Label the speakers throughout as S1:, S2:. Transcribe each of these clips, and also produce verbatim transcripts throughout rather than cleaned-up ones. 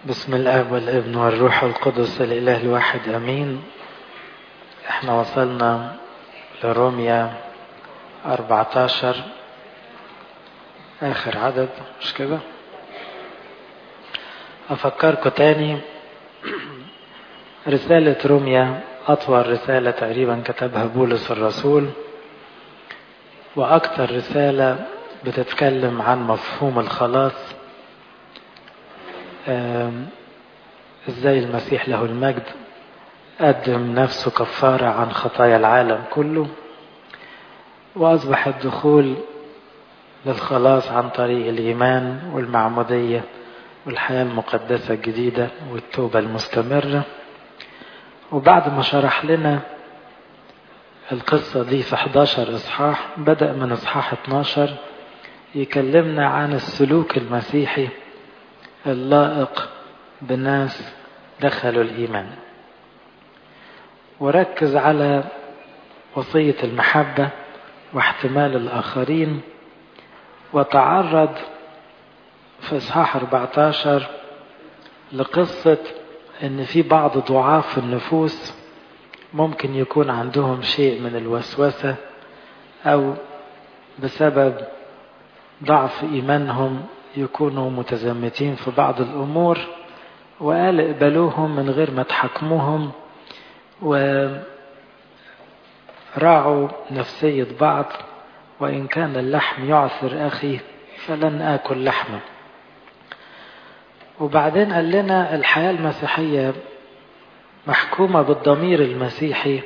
S1: بسم الآب والابن والروح القدس الإله الواحد أمين. احنا وصلنا لروميا أربعة عشر آخر عدد، مش كده؟ أفكركم تاني، رسالة روميا أطول رسالة تقريبا كتبها بولس الرسول، وأكثر رسالة بتتكلم عن مفهوم الخلاص، ازاي المسيح له المجد قدم نفسه كفارة عن خطايا العالم كله، وأصبح الدخول للخلاص عن طريق الإيمان والمعمودية والحياة المقدسة الجديدة والتوبة المستمرة. وبعد ما شرح لنا القصة دي في إحدى عشر إصحاح، بدأ من إصحاح اثناشر يكلمنا عن السلوك المسيحي اللائق بالناس دخلوا الإيمان، وركز على وصية المحبة واحتمال الآخرين، وتعرض في إصحاح أربعة عشر لقصة إن في بعض ضعاف النفوس ممكن يكون عندهم شيء من الوسوسة أو بسبب ضعف إيمانهم يكونوا متزمتين في بعض الأمور، وقال اقبلوهم من غير ما تحكموهم وراعوا نفسية بعض، وإن كان اللحم يعثر أخي فلن آكل لحمه. وبعدين قال لنا الحياة المسيحية محكومة بالضمير المسيحي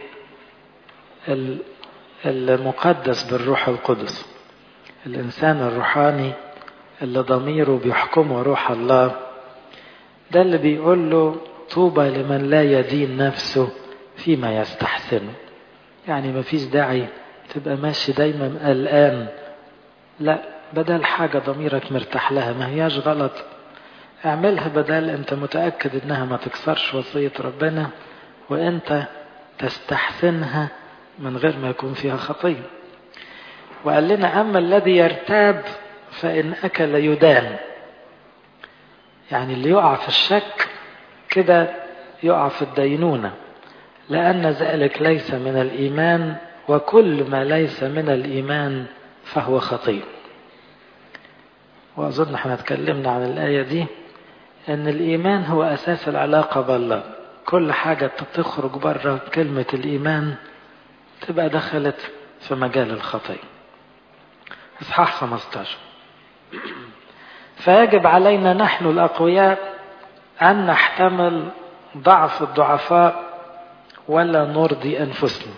S1: المقدس بالروح القدس، الإنسان الروحاني اللي ضميره بيحكمه روح الله، ده اللي بيقول له طوبى لمن لا يدين نفسه فيما يستحسنه. يعني ما فيش داعي تبقى ماشي دايما قلقان، لا، بدل حاجة ضميرك مرتاح لها ما هياش غلط اعملها، بدل انت متأكد انها ما تكسرش وصية ربنا وانت تستحسنها من غير ما يكون فيها خطية. وقال لنا أما الذي يرتاب فإن أكل يدان، يعني اللي يقع في الشك كده يقع في الدينونة، لأن ذلك ليس من الإيمان، وكل ما ليس من الإيمان فهو خطية. وأظن احنا اتكلمنا عن الآية دي، أن الإيمان هو أساس العلاقة بالله، كل حاجة تخرج بره كلمة الإيمان تبقى دخلت في مجال الخطية. إصحاح خمسة عشر، فيجب علينا نحن الأقوياء أن نحتمل ضعف الضعفاء ولا نرضي أنفسنا.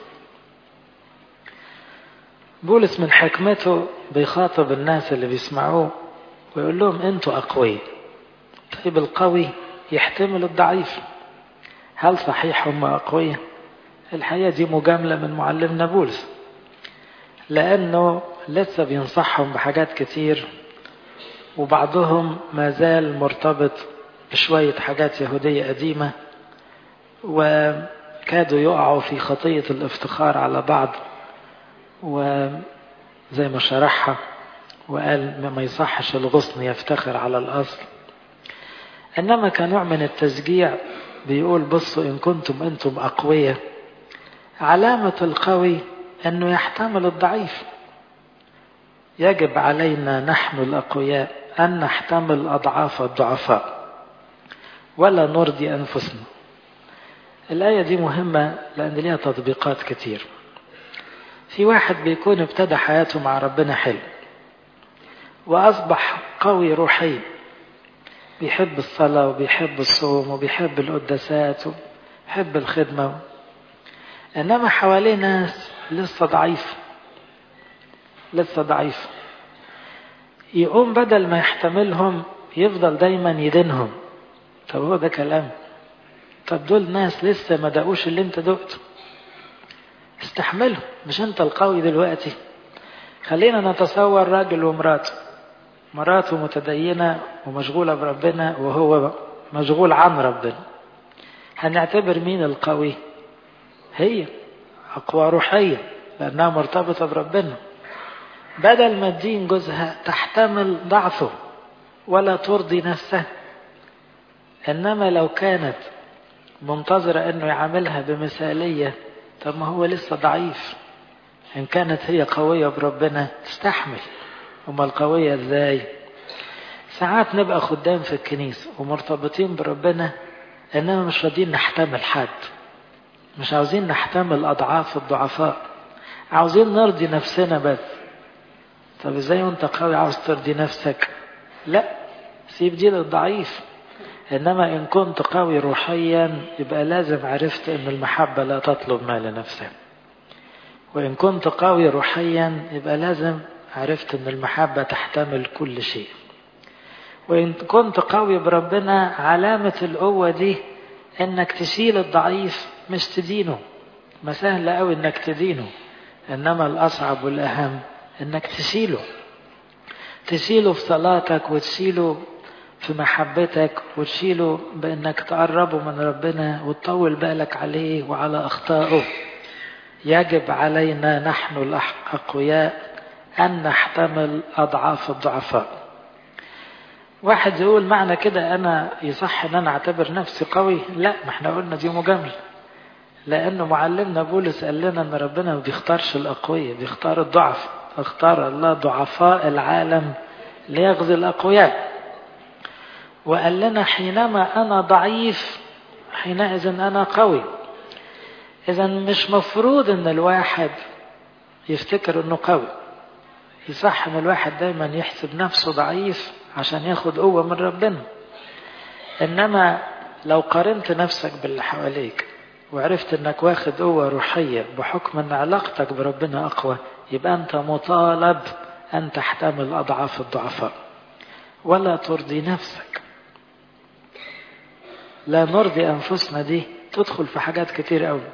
S1: بولس من حكمته بيخاطب الناس اللي بيسمعوه ويقول لهم أنتوا أقوياء. طيب القوي يحتمل الضعيف، هل صحيح هم أقوياء؟ الحقيقة دي مجاملة من معلمنا بولس، لأنه لسه بينصحهم بحاجات كتير، وبعضهم ما زال مرتبط بشوية حاجات يهودية قديمة، وكادوا يقعوا في خطية الافتخار على بعض، وزي ما شرحها وقال ما يصحش الغصن يفتخر على الأصل، إنما كنوع من التشجيع بيقول بصوا إن كنتم أنتم أقوياء، علامة القوي أنه يحتمل الضعيف. يجب علينا نحن الأقوياء أن نحتمل أضعاف الضعفاء ولا نرضي أنفسنا. الآية دي مهمة لأن لها تطبيقات كتير. في واحد بيكون ابتدى حياته مع ربنا حلو وأصبح قوي روحيا، بيحب الصلاة وبيحب الصوم وبيحب القداسات وبيحب الخدمة، إنما حواليه ناس لسه ضعيف لسه ضعيف يقوم بدل ما يحتملهم يفضل دايما يدينهم. طب هو ده كلام؟ طب دول ناس لسه ما دقوش اللي انت دقته، استحملهم، مش انت القوي دلوقتي. خلينا نتصور راجل ومراته، مراته متدينة ومشغولة بربنا وهو مشغول عن ربنا، هنعتبر مين القوي؟ هي أقوى روحيا لأنها مرتبطة بربنا. بدل ما تدين جوزها تحتمل ضعفه ولا ترضي نفسها، إنما لو كانت منتظرة أنه يعاملها بمثالية، طب ما هو لسه ضعيف. إن كانت هي قوية بربنا تستحمل، أما القوية إزاي؟ ساعات نبقى خدام في الكنيسة ومرتبطين بربنا، إنما مش راضيين نحتمل حد، مش عاوزين نحتمل أضعاف الضعفاء، عاوزين نرضي نفسنا بس. طب إزاي وأنت قوي عاوز ترضي نفسك؟ لا، سيب دي للضعيف. إنما إن كنت قوي روحيا يبقى لازم عرفت أن المحبة لا تطلب ما لنفسها. وإن كنت قوي روحيا يبقى لازم عرفت أن المحبة تحتمل كل شيء. وإن كنت قوي بربنا علامة القوة دي أنك تشيل الضعيف مش تدينه. ما سهل قوي أنك تدينه، إنما الأصعب والأهم أنك تشيله. تشيله في صلاتك، وتشيله في محبتك، وتشيله بأنك تقربه من ربنا وتطول بالك عليه وعلى أخطائه. يجب علينا نحن الأقوياء أن نحتمل أضعاف الضعفاء. واحد يقول معنى كده أنا يصح أن أنا أعتبر نفسي قوي؟ لا، ما احنا قلنا دي مجاملة، لأنه معلمنا بولس قال لنا أن ربنا ما بيختارش الأقوياء، بيختار الضعف. اختار الله ضعفاء العالم ليغزي الأقوياء. وقال لنا حينما أنا ضعيف حينئذ أنا قوي. إذا مش مفروض أن الواحد يفتكر أنه قوي. يصح أن الواحد دايما يحسب نفسه ضعيف عشان ياخد قوة من ربنا. إنما لو قارنت نفسك باللي حواليك وعرفت أنك واخد قوة روحية بحكم أن علاقتك بربنا أقوى، يبقى أنت مطالب أن تحتمل أضعاف الضعفاء ولا ترضي نفسك. لا نرضي أنفسنا دي تدخل في حاجات كتير قوي،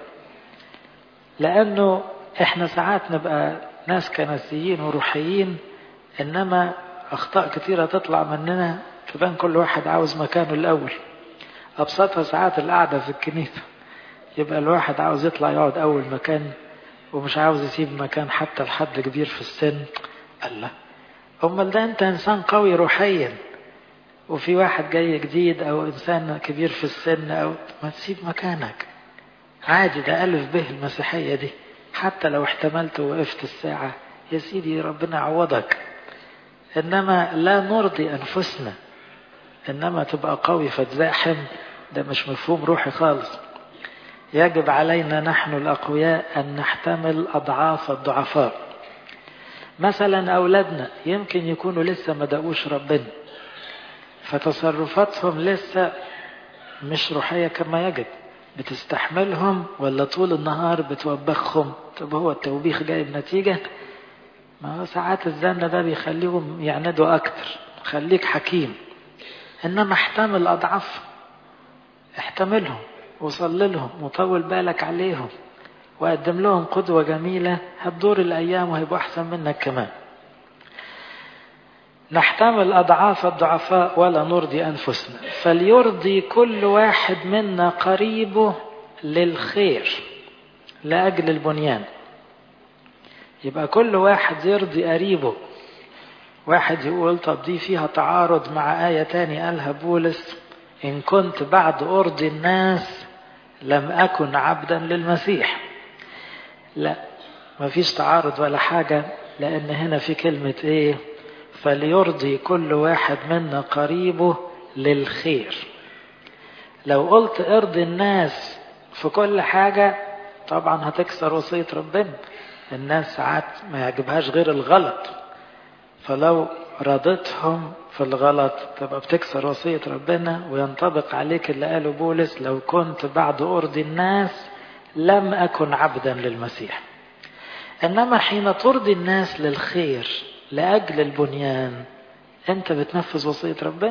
S1: لأنه إحنا ساعات نبقى ناس كنسيين وروحيين، إنما أخطاء كتيرة تطلع مننا تبان كل واحد عاوز مكانه الأول. أبسطها ساعات القعدة في الكنيسة، يبقى الواحد عاوز يطلع يقعد أول مكان ومش عاوز يسيب مكان حتى لحد كبير في السن. الله، أمال ده أنت إنسان قوي روحيا، وفي واحد جاي جديد أو إنسان كبير في السن، أو ما تسيب مكانك عادي. ده ألف به المسيحية دي، حتى لو احتملت ووقفت الساعة يا سيدي ربنا يعوضك. إنما لا نرضي أنفسنا، إنما تبقى قوي فتزاحم، ده مش مفهوم روحي خالص. يجب علينا نحن الأقوياء أن نحتمل أضعاف الضعفاء. مثلا أولادنا يمكن يكونوا لسه ما دقوش ربنا، فتصرفاتهم لسه مش روحية كما يجب. بتستحملهم ولا طول النهار بتوبخهم؟ طب هو التوبيخ جايب نتيجة؟ ما هو ساعات الزن ده بيخليهم يعندوا أكتر. خليك حكيم، إنما احتمل أضعاف، احتملهم وصل لهم وطول بالك عليهم وقدم لهم قدوة جميلة. هتدور الأيام وهيبقوا أحسن منك كمان. نحتمل أضعاف الضعفاء ولا نرضي أنفسنا. فليرضي كل واحد منا قريبه للخير لأجل البنيان. يبقى كل واحد يرضي قريبه. واحد يقول طب دي فيها تعارض مع آية تاني قالها بولس: إن كنت بعد أرضي الناس لم أكن عبدا للمسيح. لا، ما فيش تعارض ولا حاجة، لأن هنا في كلمة إيه؟ فليرضي كل واحد منا قريبه للخير. لو قلت ارضي الناس في كل حاجة طبعا هتكسر وصية ربنا. الناس ساعات ما يعجبهاش غير الغلط، فلو رضتهم في الغلط تبقى بتكسر وصية ربنا، وينطبق عليك اللي قاله بولس: لو كنت بعد أرضي الناس لم أكن عبدا للمسيح. إنما حين ترضي الناس للخير لأجل البنيان أنت بتنفذ وصية ربنا.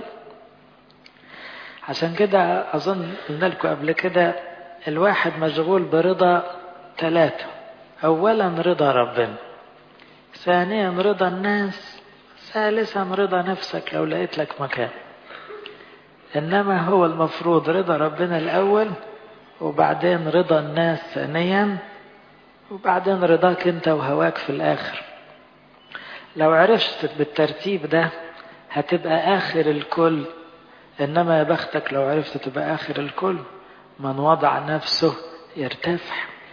S1: عشان كده أظن قلنا لكم قبل كده الواحد مشغول برضا ثلاثة: أولا رضا ربنا، ثانيا رضا الناس، ثالثا رضا نفسك لو لقيت لك مكان. إنما هو المفروض رضا ربنا الأول، وبعدين رضا الناس ثانيا، وبعدين رضاك أنت وهواك في الآخر. لو عرفت بالترتيب ده هتبقى آخر الكل إنما يا بختك لو عرفت تبقى آخر الكل. من وضع نفسه يرتفع.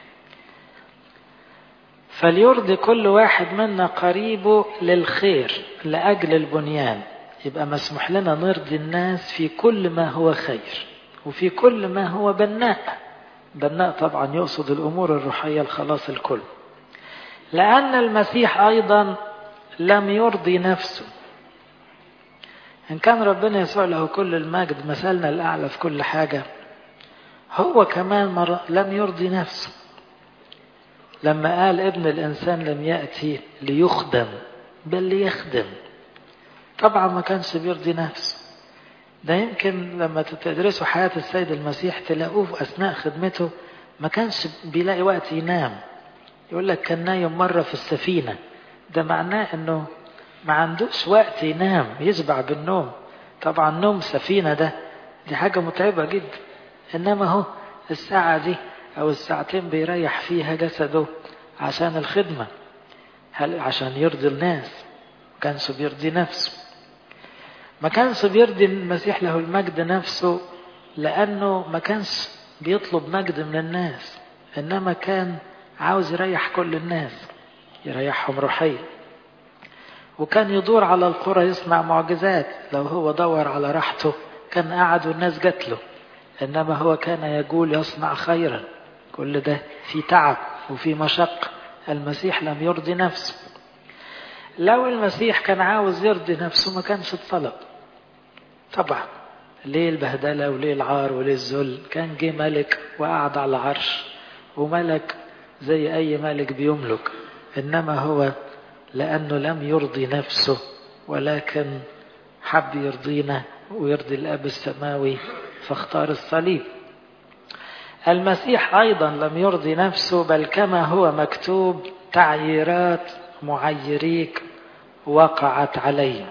S1: فليرضي كل واحد منا قريبه للخير لأجل البنيان. يبقى مسموح لنا نرضي الناس في كل ما هو خير وفي كل ما هو بناء. بناء طبعا يقصد الأمور الروحية الخلاص الكل. لأن المسيح أيضا لم يرضي نفسه. إن كان ربنا يسوع له كل المجد مثلنا الأعلى في كل حاجة، هو كمان لم يرضي نفسه لما قال ابن الإنسان لم يأتي ليخدم بل ليخدم. طبعا ما كانش بيرضي نفسه. ده يمكن لما تدرسوا حياة السيد المسيح تلاقوه في أثناء خدمته ما كانش بيلاقي وقت ينام. يقول لك كان نايم مرة في السفينة. ده معناه انه ما عندوش وقت ينام يشبع بالنوم. طبعا نوم سفينة ده دي حاجة متعبة جدا. انما هو الساعة دي او الساعتين بيريح فيها جسده عشان الخدمة، هل عشان يرضي الناس. ما كانش بيرضي نفسه. ما كانش بيرضي المسيح له المجد نفسه لانه ما كانش بيطلب مجد من الناس، انما كان عاوز يريح كل الناس، يريحهم روحيا. وكان يدور على القرى يصنع معجزات. لو هو دور على راحته كان قعد والناس جات له، انما هو كان يقول يصنع خيرا. كل ده في تعب وفي مشقة. المسيح لم يرضي نفسه. لو المسيح كان عاوز يرضي نفسه ما كانش اتصلب. طبعا ليه البهدلة وليه العار وليه الذل؟ كان جه ملك وقعد على العرش وملك زي أي ملك بيملك. إنما هو لأنه لم يرضي نفسه ولكن حب يرضينا ويرضي الأب السماوي فاختار الصليب. المسيح أيضا لم يرضي نفسه، بل كما هو مكتوب تعييرات معيريك وقعت عليه.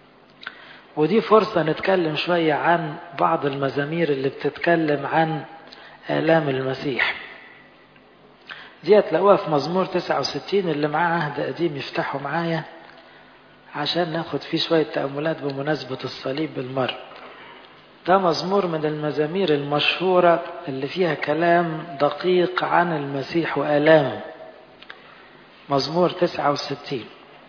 S1: ودي فرصة نتكلم شوية عن بعض المزامير اللي بتتكلم عن آلام المسيح. دي هتلاقوها في مزمور تسعة وستين اللي معاه عهد قديم يفتحوا معايا عشان ناخد فيه شوية تأملات بمناسبة الصليب بالمرة. ده مزمور من المزامير المشهورة اللي فيها كلام دقيق عن المسيح وآلامه. مزمور تسعة وستين.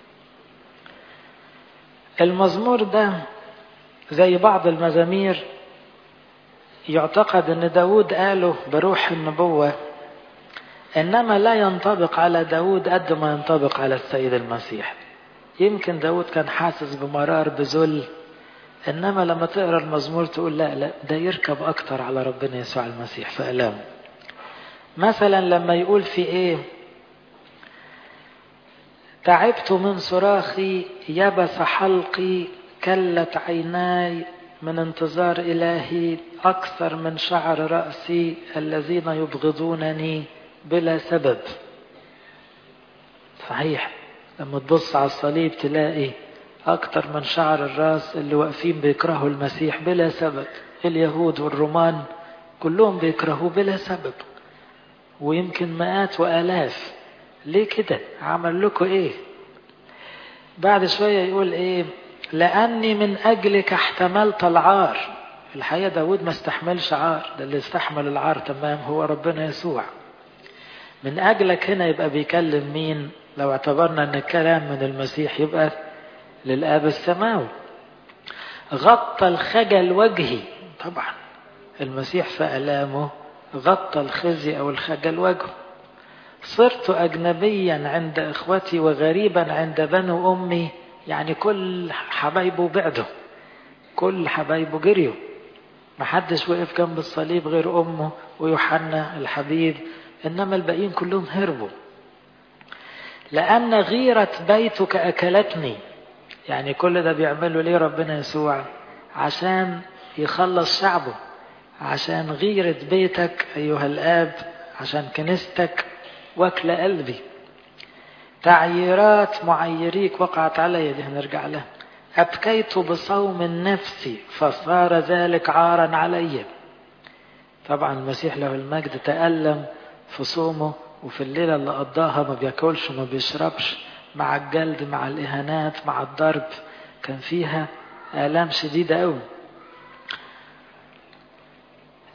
S1: المزمور ده زي بعض المزامير يعتقد ان داود قاله بروح النبوة، انما لا ينطبق على داود قد ما ينطبق على السيد المسيح. يمكن داود كان حاسس بمرار بذل، انما لما تقرأ المزمور تقول لا لا ده يركب اكتر على ربنا يسوع المسيح في آلامه. مثلا لما يقول في ايه: تعبت من صراخي يبس حلقي كلت عيناي من انتظار إلهي أكثر من شعر رأسي الذين يبغضونني بلا سبب. صحيح لما تبص على الصليب تلاقي أكثر من شعر الرأس اللي واقفين بيكرهوا المسيح بلا سبب. اليهود والرومان كلهم بيكرهوا بلا سبب، ويمكن مئات وآلاف. ليه كده؟ عمل لكم ايه؟ بعد شوية يقول ايه: لأني من أجلك احتملت العار. الحقيقة داود ما استحملش عار، ده اللي استحمل العار تمام هو ربنا يسوع. من أجلك هنا يبقى بيكلم مين؟ لو اعتبرنا ان الكلام من المسيح يبقى للآب السماوي. غطى الخجل وجهي. طبعا المسيح في آلامه غطى الخزي أو الخجل وجهه. صرت أجنبيا عند إخوتي وغريبا عند بنو أمي. يعني كل حبايبه بعده، كل حبايبه جريوا، محدش وقف جنب الصليب غير أمه ويوحنا الحبيب، إنما الباقيين كلهم هربوا. لأن غيرة بيتك أكلتني. يعني كل ده بيعمله ليه ربنا يسوع؟ عشان يخلص شعبه، عشان غيرة بيتك أيها الآب، عشان كنيستك واكل قلبي. تعييرات معيريك وقعت علي. دي هنرجع لها. أبكيت بصوم النفس فصار ذلك عارا علي. طبعا المسيح له المجد تألم في صومه، وفي الليلة اللي قضاها ما بياكلش وما بيشربش، مع الجلد مع الإهانات مع الضرب، كان فيها آلام شديدة قوي.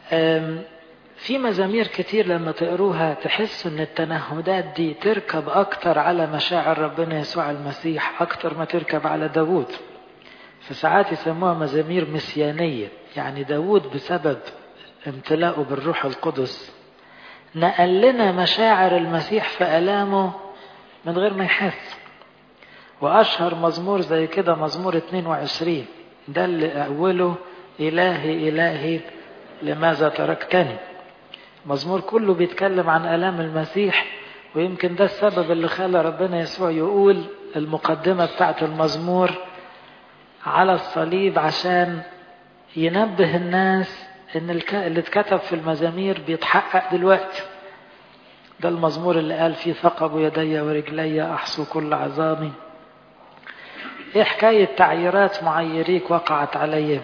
S1: في مزامير كتير لما تقروها تحس ان التنهدات دي تركب اكتر على مشاعر ربنا يسوع المسيح اكتر ما تركب على داود. فساعات يسموها مزامير مسيانية، يعني داود بسبب امتلاؤه بالروح القدس نقل لنا مشاعر المسيح في آلامه من غير ما يحس. وأشهر مزمور زي كده مزمور اتنين وعشرين، ده اللي أوله إلهي إلهي لماذا تركتني. مزمور كله بيتكلم عن آلام المسيح، ويمكن ده السبب اللي خلى ربنا يسوع يقول المقدمة بتاعت المزمور على الصليب، عشان ينبه الناس ان اللي اتكتب في المزامير بيتحقق دلوقتي. ده المزمور اللي قال فيه ثقب يدي ورجلي احصو كل عظامي. ايه حكاية تعييرات معيريك وقعت علي؟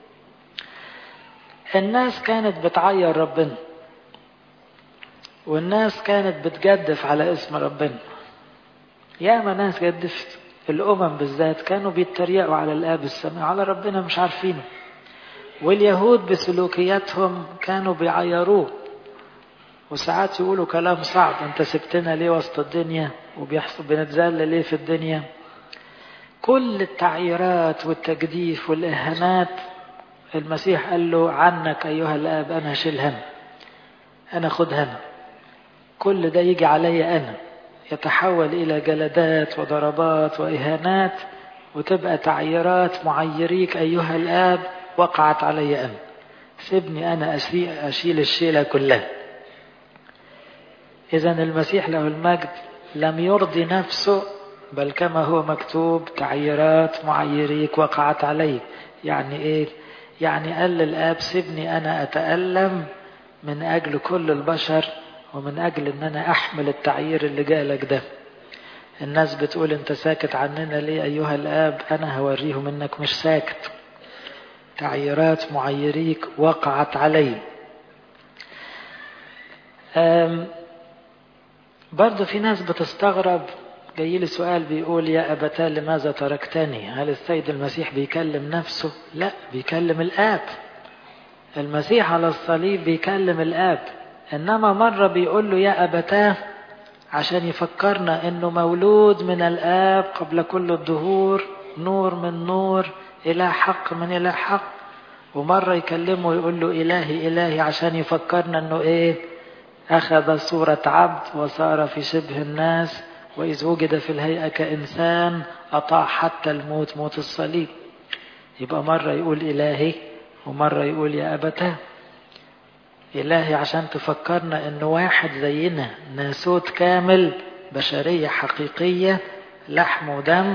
S1: الناس كانت بتعير ربنا، والناس كانت بتجدف على اسم ربنا. ياما ناس جدفت، الامم بالذات كانوا بيتريقوا على الاب السماء، على ربنا مش عارفينه. واليهود بسلوكياتهم كانوا بيعيروه، وساعات يقولوا كلام صعب، انت سبتنا ليه وسط الدنيا وبيحصل بنتذل ليه في الدنيا. كل التعييرات والتجديف والإهانات المسيح قال له عنك أيها الآب أنا شيل هم، أنا خد هم، كل ده يجي علي أنا، يتحول إلى جلدات وضربات وإهانات، وتبقى تعييرات معيريك أيها الآب وقعت علي أنا، سيبني أنا أشيل الشيلة كلها. إذن المسيح له المجد لم يرضي نفسه، بل كما هو مكتوب تعييرات معيريك وقعت علي. يعني إيه؟ يعني قال للآب سيبني أنا أتألم من أجل كل البشر، ومن أجل أن أنا أحمل التعيير اللي جالك ده. الناس بتقول أنت ساكت عننا ليه أيها الآب؟ أنا هوريهم أنك مش ساكت. تعييرات معيريك وقعت علي. برضو في ناس بتستغرب، جاي لي سؤال بيقول يا أبتاه لماذا تركتني؟ هل السيد المسيح بيكلم نفسه؟ لا، بيكلم الآب. المسيح على الصليب بيكلم الآب، إنما مرة بيقول له يا أبتاه عشان يفكرنا إنه مولود من الآب قبل كل الدهور، نور من نور، إله حق من إله حق. ومرة يكلمه ويقول له إلهي إلهي عشان يفكرنا إنه إيه؟ أخذ صورة عبد وصار في شبه الناس، وإذ وجد في الهيئة كإنسان أطاع حتى الموت، موت الصليب. يبقى مرة يقول إلهي ومرة يقول يا أبتاه. إلهي عشان تفكرنا إنه واحد زينا، ناسوت كامل، بشرية حقيقية، لحم ودم.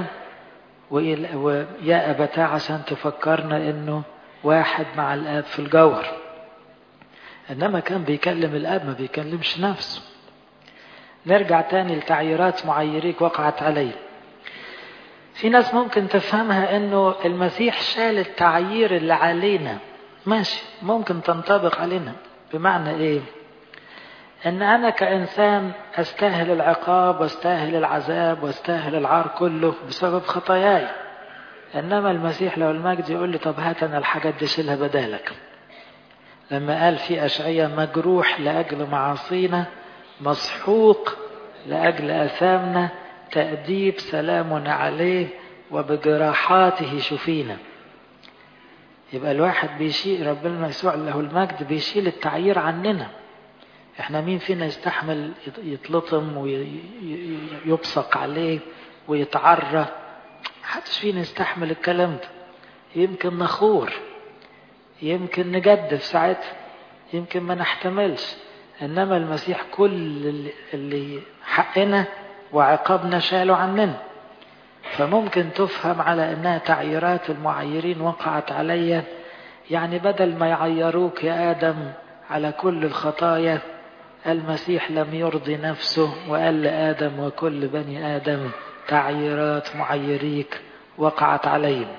S1: ويا أبتاه عشان تفكرنا إنه واحد مع الآب في الجوهر. إنما كان بيكلم الآب، ما بيكلمش نفسه. نرجع تاني لتعييرات معيريك وقعت علي. في ناس ممكن تفهمها إنه المسيح شال التعيير اللي علينا. ماشي، ممكن تنطبق علينا. بمعنى إيه؟ إن أنا كإنسان أستاهل العقاب واستاهل العذاب واستاهل العار كله بسبب خطاياي. إنما المسيح له المجد يقول لي طب هات أنا الحاجات دي شيلها بدالك. لما قال في أشعياء مجروح لأجل معاصينا، مسحوق لأجل آثامنا، تأديب سلامنا عليه، وبجراحاته شفينا. يبقى الواحد بيشيل، ربنا يسوع له المجد بيشيل التعيير عننا. احنا مين فينا يستحمل يتلطم ويبصق عليه ويتعرى؟ محدش فينا يستحمل الكلام ده. يمكن نخور، يمكن نجدف ساعتها، يمكن ما نحتملش. انما المسيح كل اللي حقنا وعقابنا شالوا عننا. فممكن تفهم على انها تعييرات المعيرين وقعت علي، يعني بدل ما يعيروك يا آدم على كل الخطايا، المسيح لم يرضي نفسه وقال لآدم وكل بني آدم تعييرات معيريك وقعت عليهم.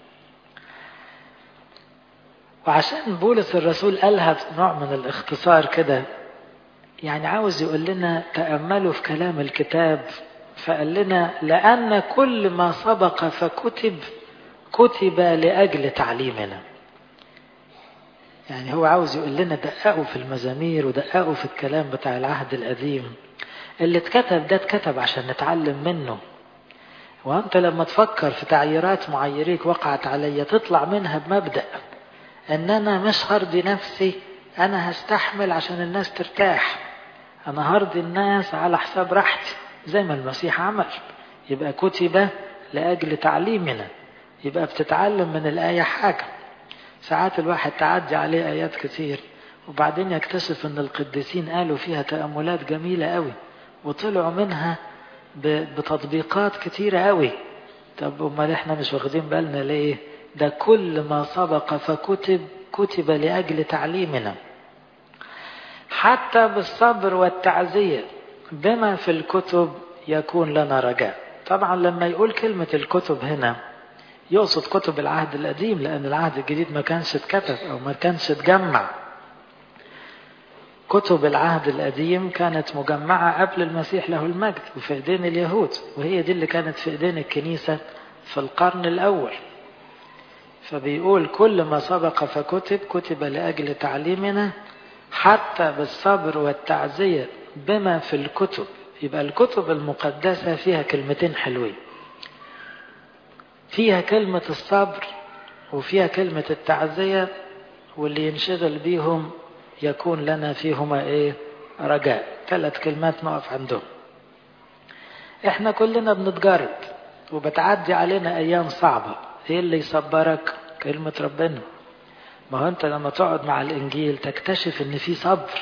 S1: وعشان بولس الرسول قالها نوع من الاختصار كده، يعني عاوز يقول لنا تأملوا في كلام الكتاب، فقال لنا لأن كل ما سبق فكتب كتب لأجل تعليمنا. يعني هو عاوز يقول لنا دققوا في المزامير ودققوا في الكلام بتاع العهد القديم. اللي اتكتب ده اتكتب عشان نتعلم منه. وانت لما تفكر في تعييرات معيريك وقعت عليا تطلع منها بمبدأ ان انا مش هرضي نفسي، انا هستحمل عشان الناس ترتاح، انا هرضي الناس على حساب راحتي زي ما المسيح عمل. يبقى كتب لأجل تعليمنا، يبقى بتتعلم من الآية حاجة. ساعات الواحد تعدي عليه آيات كتير وبعدين يكتشف ان القديسين قالوا فيها تأملات جميلة قوي وطلعوا منها بتطبيقات كتيرة قوي. طب امال احنا مش واخدين بالنا ليه؟ ده كل ما سبق فكتب كتب لأجل تعليمنا، حتى بالصبر والتعزية بما في الكتب يكون لنا رجاء. طبعا لما يقول كلمة الكتب هنا يقصد كتب العهد القديم، لأن العهد الجديد ما كانش اتكتب أو ما كانش اتجمع. كتب العهد القديم كانت مجمعة قبل المسيح له المجد وفي ايدين اليهود، وهي دي اللي كانت في ايدين الكنيسة في القرن الأول. فبيقول كل ما سبق فكتب كتب لأجل تعليمنا حتى بالصبر والتعزية بما في الكتب. يبقى الكتب المقدسة فيها كلمتين حلوين، فيها كلمة الصبر وفيها كلمة التعزية، واللي ينشغل بيهم يكون لنا فيهما ايه؟ رجاء. ثلاث كلمات نقف عندهم. احنا كلنا بنتجرب وبتعدي علينا ايام صعبة. ايه اللي يصبرك؟ كلمة ربنا. ما هو انت لما تقعد مع الانجيل تكتشف ان في صبر،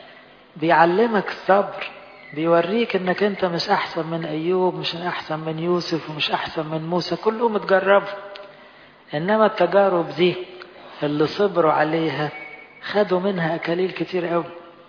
S1: بيعلمك الصبر، بيوريك انك انت مش احسن من ايوب، مش احسن من يوسف، ومش احسن من موسى، كلهم اتجربوا. انما التجارب دي اللي صبروا عليها خدوا منها اكاليل كتير قوي.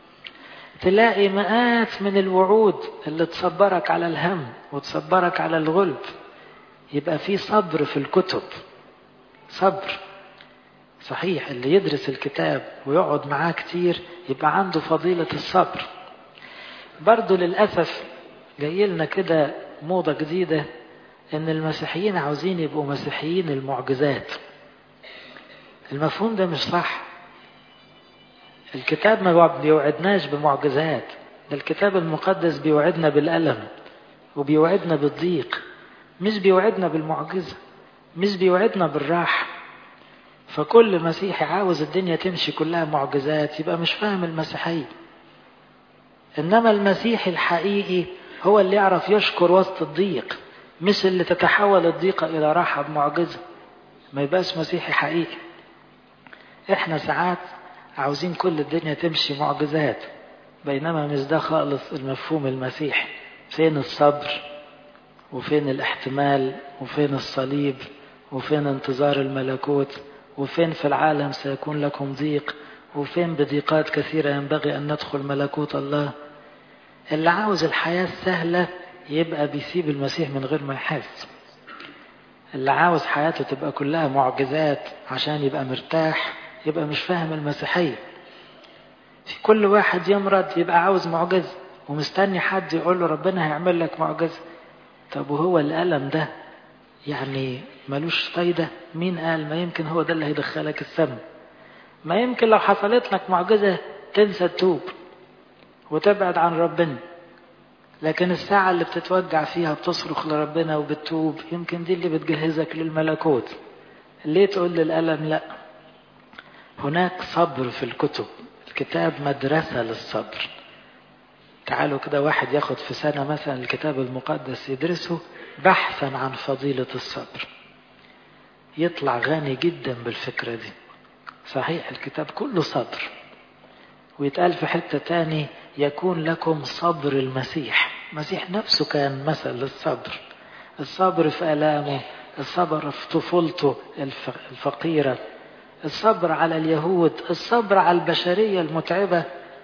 S1: تلاقي مئات من الوعود اللي تصبرك على الهم وتصبرك على الغلب. يبقى في صبر في الكتب، صبر صحيح. اللي يدرس الكتاب ويقعد معاه كتير يبقى عنده فضيلة الصبر. برضو للأسف جاي لنا كده موضة جديدة ان المسيحيين عاوزين يبقوا مسيحيين المعجزات. المفهوم ده مش صح. الكتاب ما بيوعدناش بمعجزات، ده الكتاب المقدس بيوعدنا بالألم وبيوعدنا بالضيق، مش بيوعدنا بالمعجزة، مش بيوعدنا بالراحة. فكل مسيحي عاوز الدنيا تمشي كلها معجزات يبقى مش فاهم المسيحية. إنما المسيحي الحقيقي هو اللي يعرف يشكر وسط الضيق، مش اللي تتحول الضيقة إلى راحة بمعجزة. ما يبقاش مسيحي حقيقي. إحنا ساعات عاوزين كل الدنيا تمشي معجزات، بينما مش ده خالص المفهوم المسيحي. فين الصبر وفين الاحتمال وفين الصليب وفين انتظار الملكوت وفين في العالم سيكون لكم ضيق وفين بضيقات كثيرة ينبغي أن ندخل ملكوت الله. اللي عاوز الحياة السهلة يبقى بيسيب المسيح من غير ما يحس. اللي عاوز حياته تبقى كلها معجزات عشان يبقى مرتاح يبقى مش فاهم المسيحية. في كل واحد يمرض يبقى عاوز معجزة ومستني حد يقول له ربنا هيعمل لك معجزة. طب وهو الألم ده يعني ملوش فايدة؟ مين قال؟ ما يمكن هو ده اللي هيدخلك السم. ما يمكن لو حصلت لك معجزة تنسى تتوب وتبعد عن ربنا، لكن الساعة اللي بتتوجع فيها بتصرخ لربنا وبتتوب يمكن دي اللي بتجهزك للملكوت. ليه تقول للألم لا؟ هناك صبر في الكتب. الكتاب مدرسة للصبر. تعالوا كده واحد ياخد في سنة مثلا الكتاب المقدس يدرسه بحثا عن فضيلة الصبر، يطلع غني جدا بالفكرة دي. صحيح الكتاب كله صبر، ويتقال في حتة تاني يكون لكم صبر المسيح. المسيح نفسه كان مثل للصبر. الصبر في آلامه، الصبر في طفولته الفقيرة، الصبر على اليهود، الصبر على البشرية المتعبة،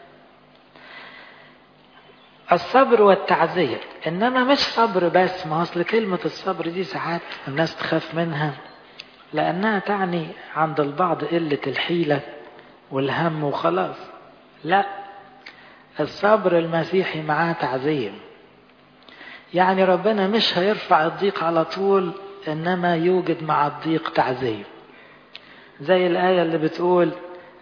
S1: الصبر والتعزية. إنما مش صبر بس. ما أصل كلمة الصبر دي ساعات الناس تخاف منها لأنها تعني عند البعض قلة الحيلة والهم وخلاص. لا، الصبر المسيحي معاه تعزية. يعني ربنا مش هيرفع الضيق على طول، إنما يوجد مع الضيق تعزية. زي الآية اللي بتقول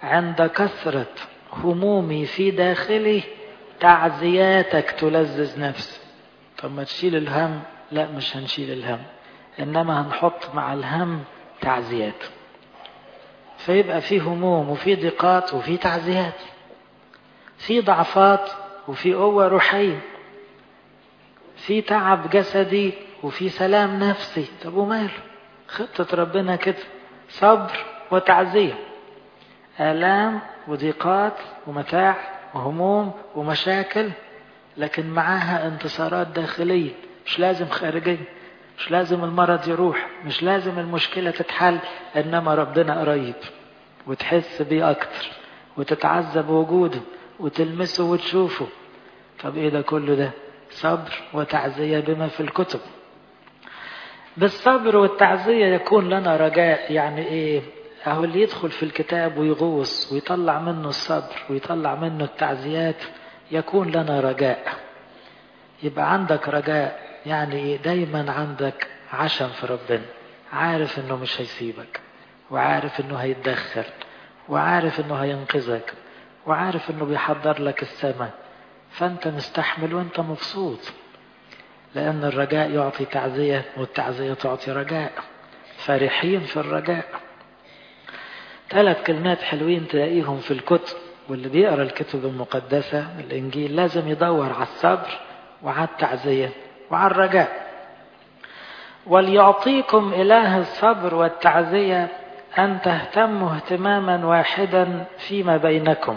S1: عند كثرة همومي في داخلي تعزياتك تلذذ نفسي. طب ما تشيل الهم؟ لا، مش هنشيل الهم، إنما هنحط مع الهم تعزيات. فيبقى في هموم وفي ضيقات وفي تعزيات، في ضعفات وفي قوة روحية، في تعب جسدي وفي سلام نفسي. طب وماله؟ خطة ربنا كده، صبر وتعزية، آلام وضيقات ومتاع وهموم ومشاكل، لكن معاها انتصارات داخلية. مش لازم خارجية، مش لازم المرض يروح، مش لازم المشكلة تتحل، إنما ربنا قريب وتحس بيه أكتر وتتعذب وجوده وتلمسه وتشوفه. طب إيه ده كله؟ ده صبر وتعزية بما في الكتب. بالصبر والتعزية يكون لنا رجاء. يعني إيه؟ أهو اللي يدخل في الكتاب ويغوص ويطلع منه الصبر ويطلع منه التعزيات يكون لنا رجاء. يبقى عندك رجاء، يعني إيه؟ دايما عندك عشم في ربنا، عارف إنه مش هيسيبك، وعارف إنه هيتدخل، وعارف إنه هينقذك، وعارف إنه بيحضر لك السماء. فأنت مستحمل وأنت مبسوط، لأن الرجاء يعطي تعزية والتعزية تعطي رجاء. فرحين في الرجاء. ثلاث كلمات حلوين تلاقيهم في الكتب، واللي بيقرأ الكتب المقدسة الإنجيل لازم يدور على الصبر وعلى التعزية وعلى الرجاء. وليعطيكم إله الصبر والتعزية أن تهتموا اهتماما واحدا فيما بينكم.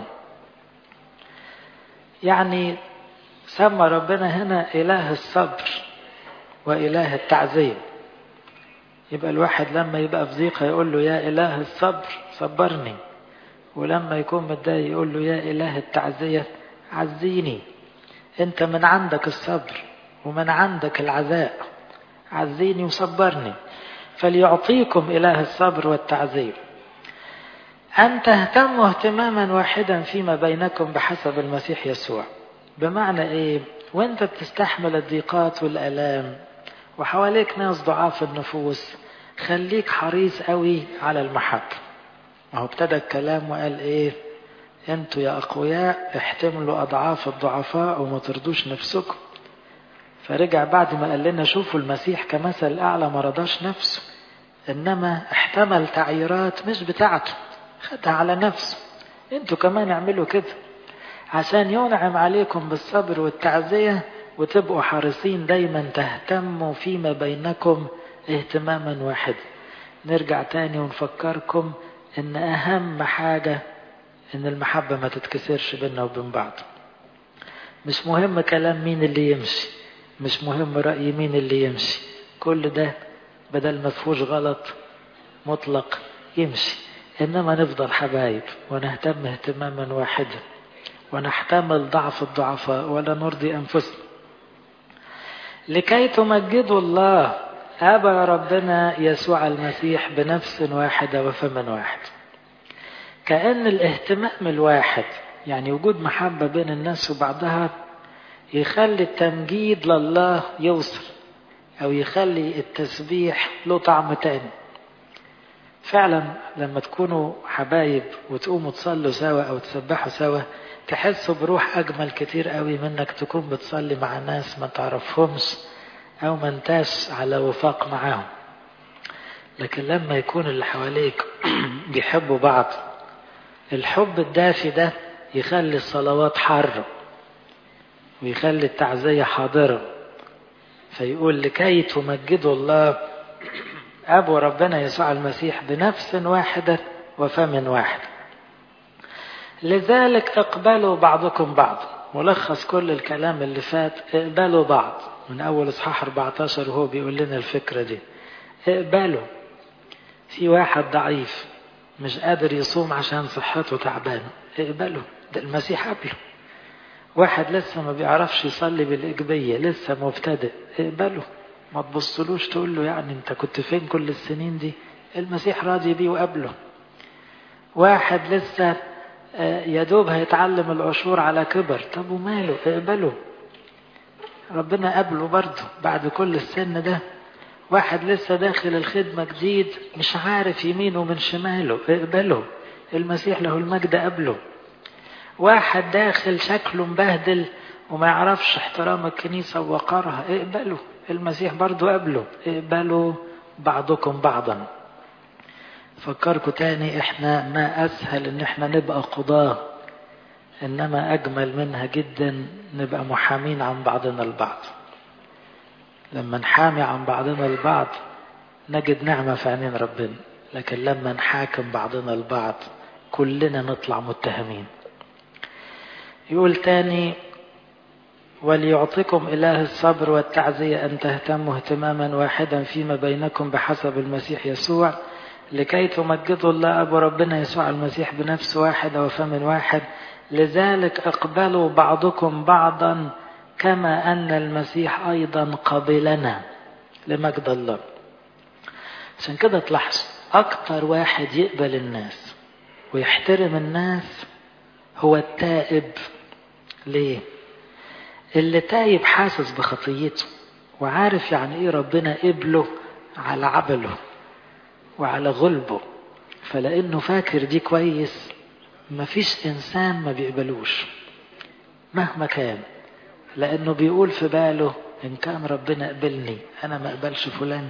S1: يعني سمى ربنا هنا إله الصبر وإله التعزية. يبقى الواحد لما يبقى في ضيقة يقول له يا إله الصبر صبرني، ولما يكون متضايق يقول له يا إله التعزية عزيني. انت من عندك الصبر ومن عندك العزاء، عزيني وصبرني. فليعطيكم إله الصبر والتعزية أن تهتموا اهتماما واحدا فيما بينكم بحسب المسيح يسوع. بمعنى إيه؟ وانت بتستحمل الضيقات والآلام وحواليك ناس ضعاف النفوس، خليك حريص قوي على المحبة. ما هو ابتدى الكلام وقال إيه؟ انتوا يا أقوياء احتملوا أضعاف الضعفاء وما ترضوش نفسكم. فرجع بعد ما قال لنا شوفوا المسيح كمثل الأعلى ما رضاش نفسه، إنما احتمل تعييرات مش بتاعته، خدها على نفسه. انتوا كمان اعملوا كده عشان ينعم عليكم بالصبر والتعزية، وتبقوا حريصين دايما تهتموا فيما بينكم اهتماما واحدا. نرجع تاني ونفكركم ان اهم حاجة ان المحبة ما تتكسرش بيننا وبين بعض. مش مهم كلام مين اللي يمشي، مش مهم رأي مين اللي يمشي، كل ده بدل ما فيهوش غلط مطلق يمشي، إنما نفضل حبايب ونهتم اهتماما واحدا ونحتمل ضعف الضعفاء ولا نرضي أنفسنا، لكي تمجدوا الله أبا ربنا يسوع المسيح بنفس واحدة وفم واحد. كأن الاهتمام الواحد، يعني وجود محبة بين الناس وبعضها، يخلي التمجيد لله يوصل، أو يخلي التسبيح له طعم تاني. فعلا لما تكونوا حبايب وتقوموا تصلوا سوا أو تسبحوا سوا، تحسوا بروح أجمل كتير قوي منك تكون بتصلي مع ناس ما تعرفهمش أو ما انتاش على وفاق معاهم. لكن لما يكون اللي حواليك بيحبوا بعض، الحب الدافي ده يخلي الصلوات حارة ويخلي التعزية حاضرة. فيقول لكي تمجدوا الله أبو ربنا يسوع المسيح بنفس واحدة وفم واحد. لذلك اقبلوا بعضكم بعض. ملخص كل الكلام اللي فات، اقبلوا بعض من أول إصحاح أربعة عشر وهو بيقول لنا الفكرة دي. اقبلوا. في واحد ضعيف مش قادر يصوم عشان صحته تعبانة، اقبلوا، ده المسيح قبله. واحد لسه ما بيعرفش يصلي بالإجبية، لسه مبتدئ، اقبله. ما تبصلوش تقول له يعني انت كنت فين كل السنين دي، المسيح راضي بيه وقبله. واحد لسه يدوب هيتعلم العشور على كبر، طب وماله، اقبله، ربنا قبله برضه بعد كل السن ده. واحد لسه داخل الخدمة جديد مش عارف يمينه من شماله، اقبله، المسيح له المجد قبله. واحد داخل شكله مبهدل وما يعرفش احترام الكنيسة ووقارها، اقبله، المسيح برضو قبله، اقبلوا بعضكم بعضا. فكركم تاني، احنا ما اسهل ان احنا نبقى قضاة، انما اجمل منها جدا نبقى محامين عن بعضنا البعض. لما نحامي عن بعضنا البعض نجد نعمة في عينين ربنا، لكن لما نحاكم بعضنا البعض كلنا نطلع متهمين. يقول تاني: وليعطيكم إله الصبر والتعزية أن تهتموا اهتماما واحدا فيما بينكم بحسب المسيح يسوع، لكي تمجدوا الله أبو ربنا يسوع المسيح بنفس واحدة وفم واحد. لذلك اقبلوا بعضكم بعضا كما أن المسيح أيضا قبلنا لمجد الله. عشان كده تلاحظوا أكتر واحد يقبل الناس ويحترم الناس هو التائب. ليه؟ اللي تايب حاسس بخطيته وعارف يعني ايه ربنا قبله على عبله وعلى غلبه، فلانه فاكر دي كويس مفيش انسان ما بيقبلوش مهما كان، لانه بيقول في باله ان كان ربنا قبلني انا ما اقبلش فلان،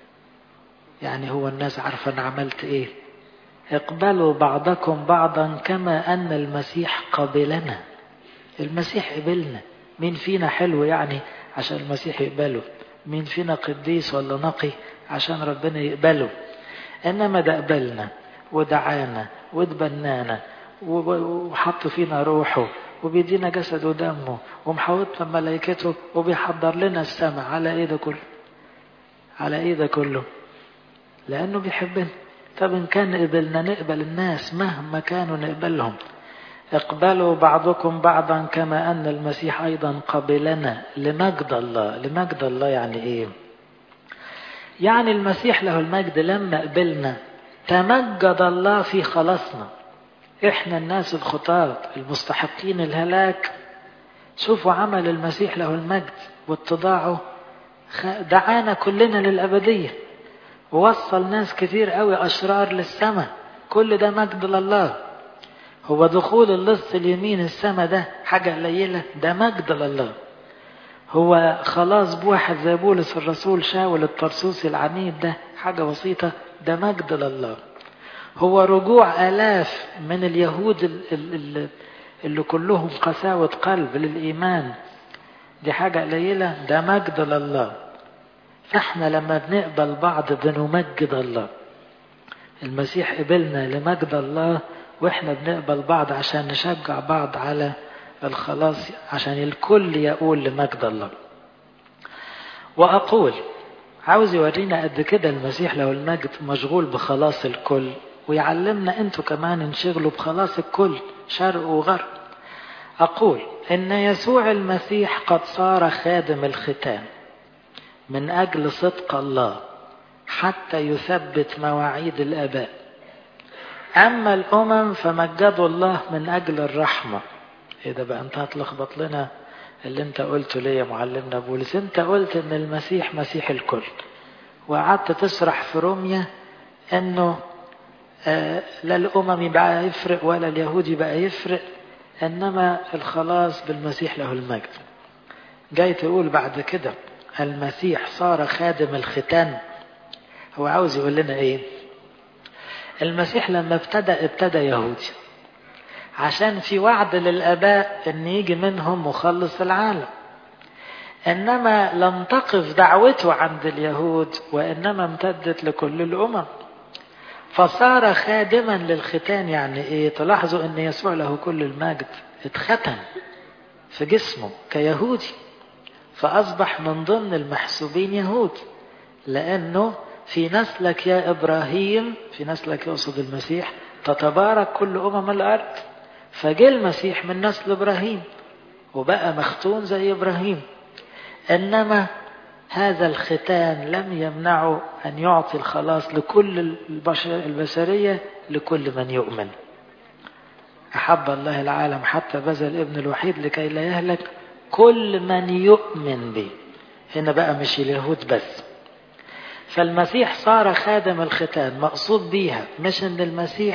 S1: يعني هو الناس عارفه انا عملت ايه. اقبلوا بعضكم بعضا كما ان المسيح قبلنا. المسيح قبلنا. مين فينا حلو يعني عشان المسيح يقبله؟ مين فينا قديس ولا نقي عشان ربنا يقبله؟ انما ده قبلنا ودعانا واتبنانا وحط فينا روحه وبيدينا جسد ودمه ومحوطنا ملائكته وبيحضر لنا السماء. على ايه ده كله؟ على ايه ده كله؟ لانه بيحبنا. طب ان كان قبلنا نقبل الناس مهما كانوا نقبلهم. اقبلوا بعضكم بعضا كما أن المسيح أيضا قبلنا لمجد الله. لمجد الله يعني إيه؟ يعني المسيح له المجد لما قبلنا تمجد الله في خلاصنا. إحنا الناس الخطاة المستحقين الهلاك، شوفوا عمل المسيح له المجد واتضاعه، دعانا كلنا للأبدية ووصل ناس كتير قوي أشرار للسماء. كل ده مجد لله. هو دخول اللص اليمين السماء ده حاجة قليلة؟ ده مجد لله. هو خلاص بواحد زي بولس الرسول شاول الطرسوسي العنيد ده حاجة بسيطة؟ ده مجد لله. هو رجوع آلاف من اليهود اللي كلهم قساوة قلب للإيمان دي حاجة قليلة؟ ده مجد لله. فاحنا لما بنقبل بعض بنمجد الله. المسيح قبلنا لمجد الله، واحنا بنقبل بعض عشان نشجع بعض على الخلاص، عشان الكل يقول لمجد الله. واقول عاوز يورينا قد كده المسيح له المجد مشغول بخلاص الكل، ويعلمنا انتوا كمان انشغلوا بخلاص الكل شرق وغرب. اقول ان يسوع المسيح قد صار خادم الختان من اجل صدق الله حتى يثبت مواعيد الاباء. أما الأمم فمجدوا الله من أجل الرحمة. إيه ده بقى؟ أنت هتلخبط لنا اللي أنت قلته ليه يا معلمنا بولس؟ أنت قلت إن المسيح مسيح الكل، وقعدت تشرح في روميا إنه آه لا الأمم بقى يفرق ولا اليهودي بقى يفرق، إنما الخلاص بالمسيح له المجد. جاي تقول بعد كده المسيح صار خادم الختان. هو عاوز يقول لنا إيه؟ المسيح لما ابتدى ابتدى يهودي عشان في وعد للآباء ان يجي منهم مخلص العالم، انما لم تقف دعوته عند اليهود وانما امتدت لكل الامم، فصار خادما للختان. يعني ايه؟ تلاحظوا ان يسوع له كل المجد اتختن في جسمه كيهودي، فاصبح من ضمن المحسوبين يهود، لانه في نسلك يا إبراهيم، في نسلك يقصد المسيح، تتبارك كل أمم الأرض. فجاء المسيح من نسل إبراهيم وبقى مختون زي إبراهيم، إنما هذا الختان لم يمنعه أن يعطي الخلاص لكل البشرية، لكل من يؤمن. أحب الله العالم حتى بذل ابن الوحيد لكي لا يهلك كل من يؤمن به. هنا بقى مش اليهود بس. فالمسيح صار خادم الختان، مقصود بيها مش ان المسيح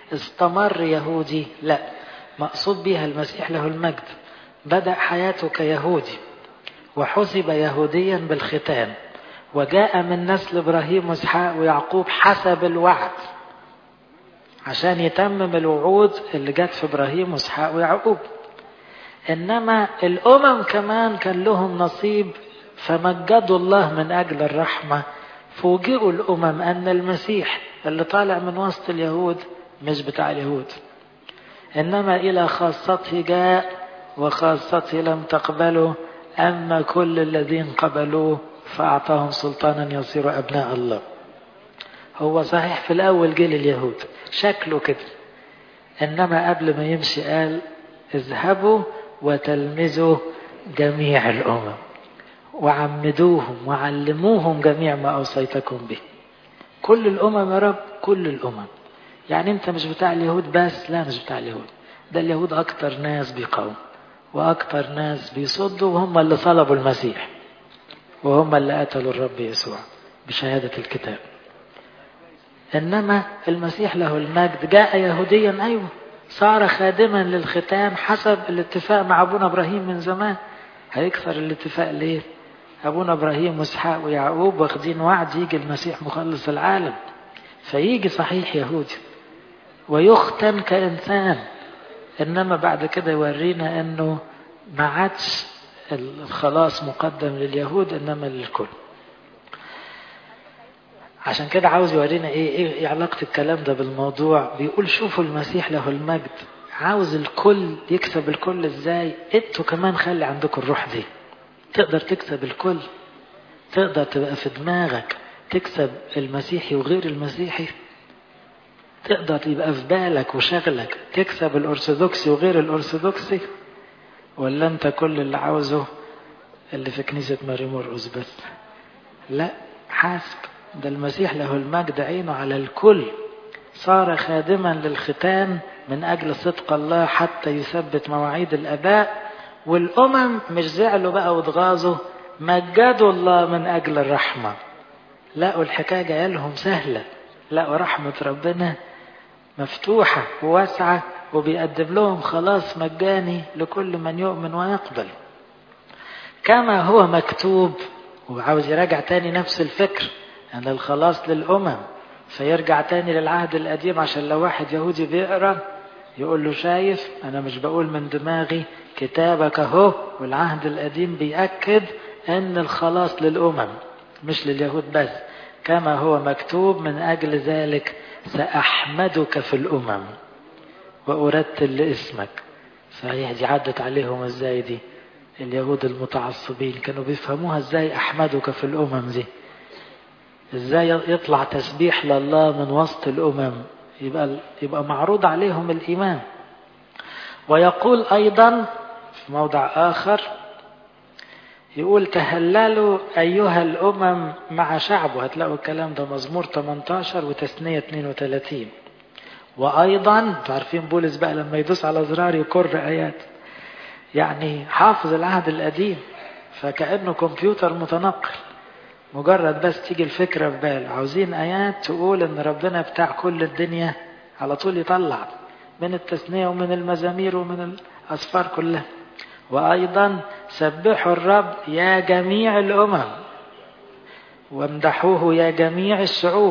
S1: استمر يهودي، لا، مقصود بها المسيح له المجد بدأ حياته كيهودي وحسب يهوديا بالختان، وجاء من نسل إبراهيم وإسحاق ويعقوب حسب الوعد عشان يتمم الوعود اللي جت في إبراهيم وإسحاق ويعقوب. إنما الأمم كمان كان لهم نصيب، فمجدوا الله من أجل الرحمة. فوجئوا الأمم أن المسيح اللي طالع من وسط اليهود مش بتاع اليهود، إنما إلى خاصته جاء وخاصته لم تقبله، أما كل الذين قبلوه فأعطاهم سلطانا يصيروا أبناء الله. هو صحيح في الأول جه لليهود شكله كده، إنما قبل ما يمشي قال اذهبوا وتلمذوا جميع الأمم وعمدوهم وعلموهم جميع ما أوصيتكم به. كل الأمم يا رب، كل الأمم. يعني أنت مش بتاع اليهود بس، لا مش بتاع اليهود، ده اليهود أكتر ناس بيقاوموا وأكتر ناس بيصدوا، وهم اللي صلبوا المسيح وهم اللي قتلوا الرب يسوع بشهادة الكتاب. إنما المسيح له المجد جاء يهوديا، أيوه، صار خادما للختان حسب الاتفاق مع أبونا إبراهيم من زمان. هيكسر الاتفاق ليه؟ أبونا إبراهيم وإسحاق ويعقوب واخدين وعد يجي المسيح مخلص العالم، فيجي صحيح يهودي ويختن كإنسان، إنما بعد كده يورينا أنه ما عادش الخلاص مقدم لليهود إنما للكل. عشان كده عاوز يورينا إيه, إيه علاقة الكلام ده بالموضوع. بيقول شوفوا المسيح له المجد عاوز الكل يكسب الكل إزاي. انتوا كمان خلي عندكم الروح دي، تقدر تكسب الكل، تقدر تبقى في دماغك تكسب المسيحي وغير المسيحي، تقدر يبقى في بالك وشغلك تكسب الأرثوذكسي وغير الأرثوذكسي، ولا أنت كل اللي عاوزه اللي في كنيسة ماري مرقس بس؟ لا، حاسب. ده المسيح له المجد عينه على الكل، صار خادما للختان من أجل صدق الله حتى يثبت مواعيد الآباء. والأمم مش زعلوا بقى واتغاظوا، مجدوا الله من أجل الرحمة. لقوا الحكاية جايه لهم سهلة، لقوا رحمة ربنا مفتوحة وواسعة وبيقدم لهم خلاص مجاني لكل من يؤمن ويقبل. كما هو مكتوب، وعاوز يراجع تاني نفس الفكر أن يعني الخلاص للأمم، فيرجع تاني للعهد القديم عشان لو واحد يهودي بيقرأ يقول له شايف أنا مش بقول من دماغي، كتابك اهو، والعهد القديم بيأكد أن الخلاص للأمم مش لليهود بس. كما هو مكتوب من أجل ذلك سأحمدك في الأمم وأرتل لاسمك. صحيح دي عدت عليهم ازاي دي؟ اليهود المتعصبين كانوا بيفهموها ازاي أحمدك في الأمم دي؟ ازاي يطلع تسبيح لله من وسط الأمم؟ يبقى, يبقى معروض عليهم الإيمان. ويقول أيضا في موضع آخر، يقول تهللوا أيها الأمم مع شعبه. هتلاقوا الكلام ده مزمور ثمانية عشر وتثنية اثنين وثلاثين. وأيضا تعرفين بولس بقى لما يدوس على زرار يكر آيات، يعني حافظ العهد القديم، فكأنه كمبيوتر متنقل، مجرد بس تيجي الفكرة في باله عاوزين آيات تقول إن ربنا بتاع كل الدنيا، على طول يطلع من التثنية ومن المزامير ومن الأسفار كلها. وأيضا سبحوا الرب يا جميع الأمم وامدحوه يا جميع الشعوب.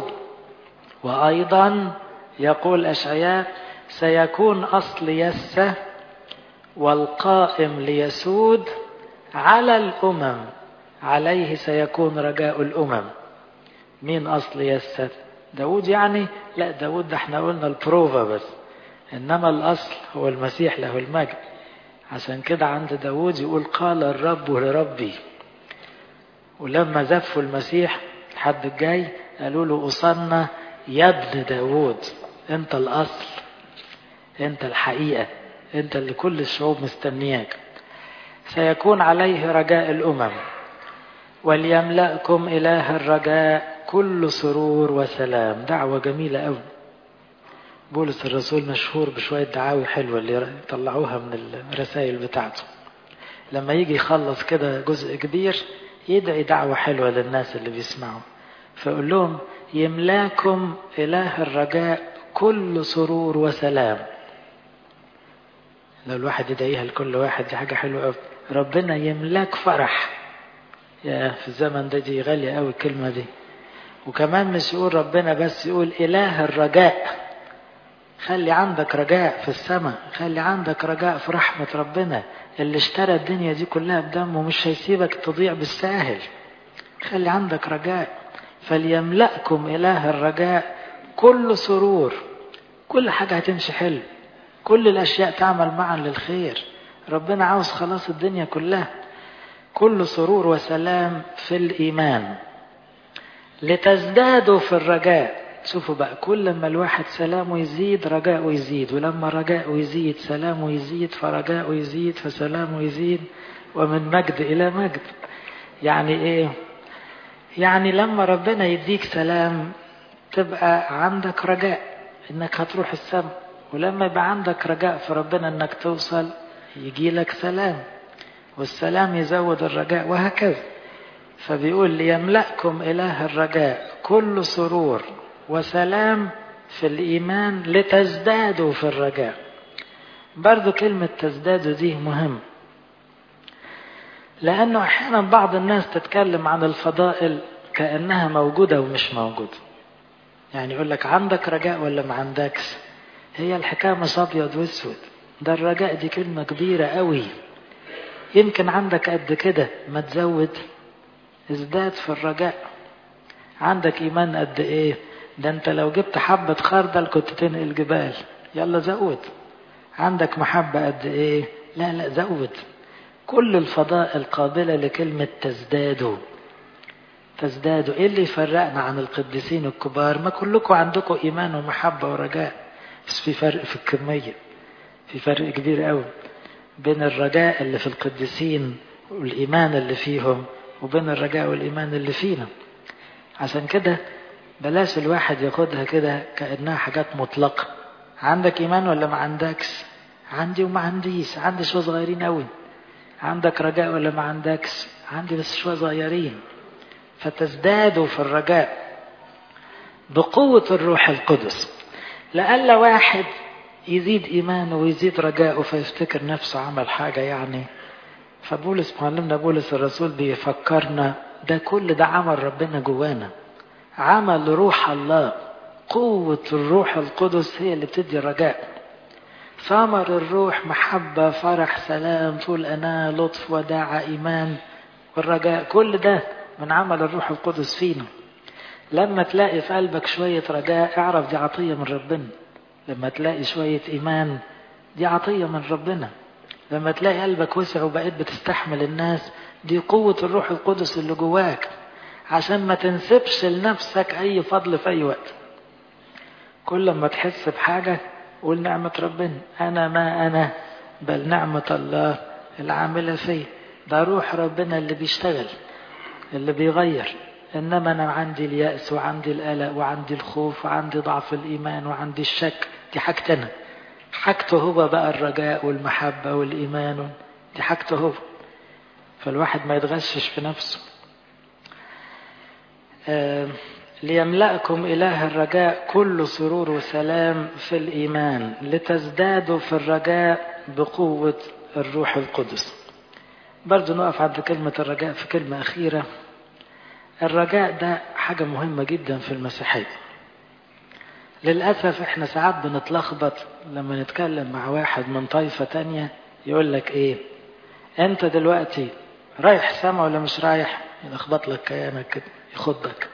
S1: وأيضا يقول أشعياء سيكون أصل يسة والقائم ليسود على الأمم، عليه سيكون رجاء الأمم. مين أصل يسة؟ داود يعني؟ لا، داود ده احنا قلنا البروفا بس، إنما الأصل هو المسيح له المجد. عشان كده عند داود يقول قال الرب لربي. ولما زفوا المسيح الحد الجاي قالوا له أصلنا يا ابن داود، انت الأصل، انت الحقيقة، انت اللي كل الشعوب مستنياك. سيكون عليه رجاء الأمم وليملأكم إله الرجاء كل سرور وسلام. دعوة جميلة أوي. بولس الرسول مشهور بشوية دعاوي حلوة اللي طلعوها من الرسائل بتاعته. لما يجي يخلص كده جزء كبير يدعي دعوة حلوة للناس اللي بيسمعوا، فيقول لهم يملاكم إله الرجاء كل سرور وسلام. لو الواحد يدعيها لكل واحد دي حاجة حلوة قوي. ربنا يملاك فرح. يا في الزمن ده دي غالية قوي الكلمة دي. وكمان مش يقول ربنا بس، يقول إله الرجاء. خلي عندك رجاء في السماء، خلي عندك رجاء في رحمة ربنا اللي اشترى الدنيا دي كلها بدمه، مش هيسيبك تضيع بالساهل. خلي عندك رجاء. فليملأكم إله الرجاء كل سرور. كل حاجة هتمشي حلو، كل الأشياء تعمل معا للخير. ربنا عاوز خلاص الدنيا كلها. كل سرور وسلام في الإيمان لتزدادوا في الرجاء. شوفوا بقى، كل ما الواحد سلامه يزيد رجاءه يزيد، ولما رجاءه يزيد سلامه يزيد، فرجاءه يزيد فسلامه يزيد، ومن مجد إلى مجد. يعني إيه؟ يعني لما ربنا يديك سلام تبقى عندك رجاء إنك هتروح السماء، ولما يبقى عندك رجاء في ربنا إنك توصل يجي لك سلام، والسلام يزود الرجاء، وهكذا. فبيقول ليملأكم إله الرجاء كل سرور وسلام في الإيمان لتزدادوا في الرجاء. برضو كلمة تزدادوا دي مهم، لأنه أحيانا بعض الناس تتكلم عن الفضائل كأنها موجودة ومش موجودة. يعني يقول لك عندك رجاء ولا ما عندكش. هي الحكاية مش أبيض واسود. ده الرجاء دي كلمة كبيرة قوي. يمكن عندك قد كده، ما تزود، ازداد في الرجاء. عندك إيمان قد إيه؟ ده أنت لو جبت حبة خردل كنت تنقل جبال. يلا زود. عندك محبة قد إيه؟ لا لا زود. كل الفضائل قابلة لكلمة تزدادوا. تزدادوا. إيه اللي يفرقنا عن القديسين الكبار؟ ما كلكم عندكم إيمان ومحبة ورجاء، بس في فرق في الكمية. في فرق كبير قوي بين الرجاء اللي في القديسين والإيمان اللي فيهم، وبين الرجاء والإيمان اللي فينا. عشان كده بلاش الواحد ياخدها كده كأنها حاجات مطلقة. عندك إيمان ولا ما عندكش؟ عندي وما عنديش. عندي شوية صغيرين قوي. عندك رجاء ولا ما عندكش؟ عندي بس شوية صغيرين. فتزدادوا في الرجاء بقوة الروح القدس. لألا واحد يزيد إيمانه ويزيد رجاءه فيفتكر نفسه عمل حاجة يعني. فبولس معلمنا بولس الرسول بيفكرنا ده كل ده عمل ربنا جوانا، عمل روح الله. قوة الروح القدس هي اللي بتدي الرجاء. ثمر الروح محبة فرح سلام طول أناة لطف وداعة إيمان والرجاء. كل ده من عمل الروح القدس فينا. لما تلاقي في قلبك شوية رجاء اعرف دي عطية من ربنا. لما تلاقي شوية إيمان دي عطية من ربنا. لما تلاقي قلبك وسع وبقيت بتستحمل الناس دي قوة الروح القدس اللي جواك، عشان ما تنسبش لنفسك أي فضل في أي وقت. كل ما تحس بحاجة قول نعمة ربنا. أنا ما أنا بل نعمة الله العاملة فيه. ده روح ربنا اللي بيشتغل اللي بيغير. إنما أنا عندي اليأس وعندي القلق وعندي الخوف وعندي ضعف الإيمان وعندي الشك. دي حاجتنا. حاجته هو بقى الرجاء والمحبة والإيمان. دي حاجته هو. فالواحد ما يتغشش في نفسه. آه ليملأكم إله الرجاء كل سرور وسلام في الإيمان لتزدادوا في الرجاء بقوة الروح القدس. برضو نقف عند كلمة الرجاء في كلمة أخيرة. الرجاء ده حاجة مهمة جدا في المسيحية. للأسف احنا ساعات بنتلخبط لما نتكلم مع واحد من طائفة تانية يقول لك ايه انت دلوقتي رايح سما ولا مش رايح؟ يلخبط لك كيانك كده يخضك.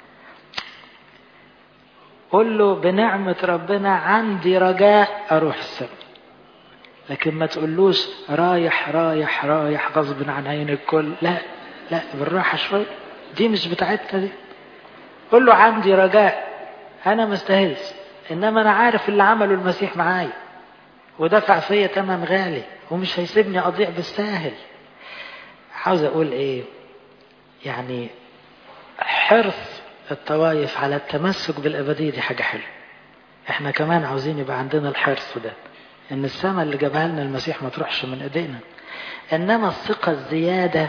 S1: قول له بنعمة ربنا عندي رجاء اروح السما، لكن ما تقولوش رايح رايح رايح غصب عن عين الكل. لا لا بالراحة شوي، دي مش بتاعتنا دي. قول له عندي رجاء انا مستاهلش، انما انا عارف اللي عمله المسيح معايا ودفع فيا ثمن غالي ومش هيسيبني اضيع بالساهل. عاوز اقول ايه؟ يعني حرص الطوائف على التمسك بالابديه دي حاجه حلوه. احنا كمان عاوزين يبقى عندنا الحرص ده، ان السماء اللي جابها لنا المسيح ما تروحش من ايدينا. انما الثقه الزياده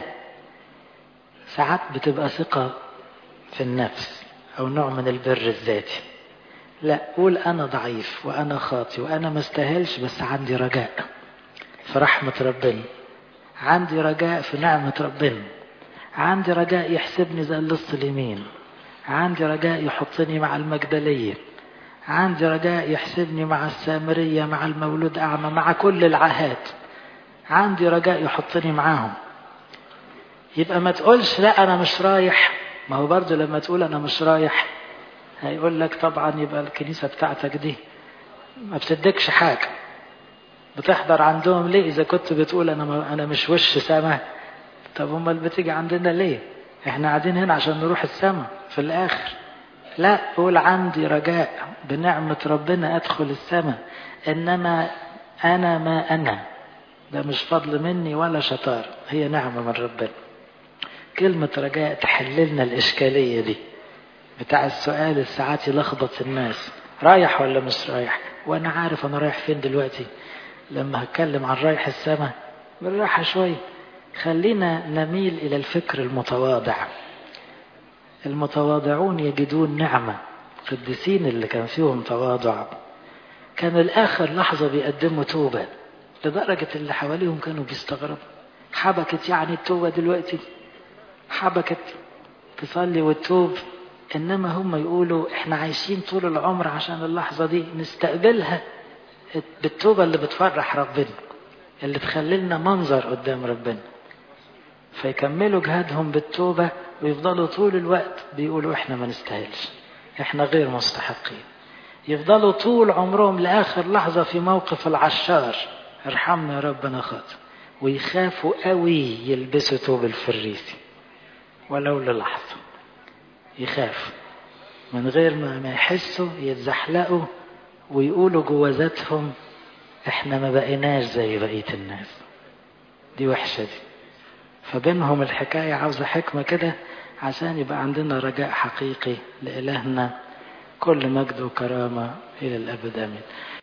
S1: ساعات بتبقى ثقه في النفس او نوع من البر الذاتي. لا، قول أنا ضعيف وأنا خاطي وأنا ما استاهلش، بس عندي رجاء في رحمة ربنا، عندي رجاء في نعمة ربنا، عندي رجاء يحسبني زي اللص اليمين، عندي رجاء يحطني مع المجدلية، عندي رجاء يحسبني مع السامرية، مع المولود أعمى، مع كل العاهات، عندي رجاء يحطني معاهم. يبقى ما تقولش لا أنا مش رايح. ما هو برضو لما تقول أنا مش رايح هيقول لك طبعا يبقى الكنيسة بتاعتك دي ما بتدكش حاجة، بتحضر عندهم ليه إذا كنت بتقول أنا أنا مش وش سما؟ طب هم اللي بتيجي عندنا ليه؟ احنا قاعدين هنا عشان نروح السما في الآخر. لا، قول عندي رجاء بنعمة ربنا أدخل السما، إنما أنا ما أنا، ده مش فضل مني ولا شطار، هي نعمة من ربنا. كلمة رجاء تحللنا الإشكالية دي بتاع السؤال الساعات يلخبط الناس، رايح ولا مش رايح؟ وأنا عارف أنا رايح فين دلوقتي. لما هتكلم عن رايح السما بالراحة شوي، خلينا نميل إلى الفكر المتواضع. المتواضعون يجدون نعمة. القديسين اللي كان فيهم تواضع كان الآخر لحظة بيقدموا توبة، لدرجة اللي حواليهم كانوا بيستغربوا. حبكت يعني التوبة دلوقتي؟ حبكت تصلي والتوب؟ إنما هم يقولوا إحنا عايشين طول العمر عشان اللحظة دي نستقبلها بالتوبة اللي بتفرح ربنا، اللي تخللنا منظر قدام ربنا. فيكملوا جهادهم بالتوبة ويفضلوا طول الوقت بيقولوا إحنا ما نستاهلش، إحنا غير مستحقين. يفضلوا طول عمرهم لآخر لحظة في موقف العشار، ارحمنا يا ربنا خاطئ، ويخافوا قوي يلبسوا توب الفريسي ولو للحظة. يخاف من غير ما يحسوا، يتزحلقوا ويقولوا جوا ذاتهم احنا ما بقيناش زي بقية الناس. دي وحشة دي. فبينهم الحكاية عاوزة حكمة كده عشان يبقى عندنا رجاء حقيقي لإلهنا. كل مجد وكرامة إلى الأبد آمين.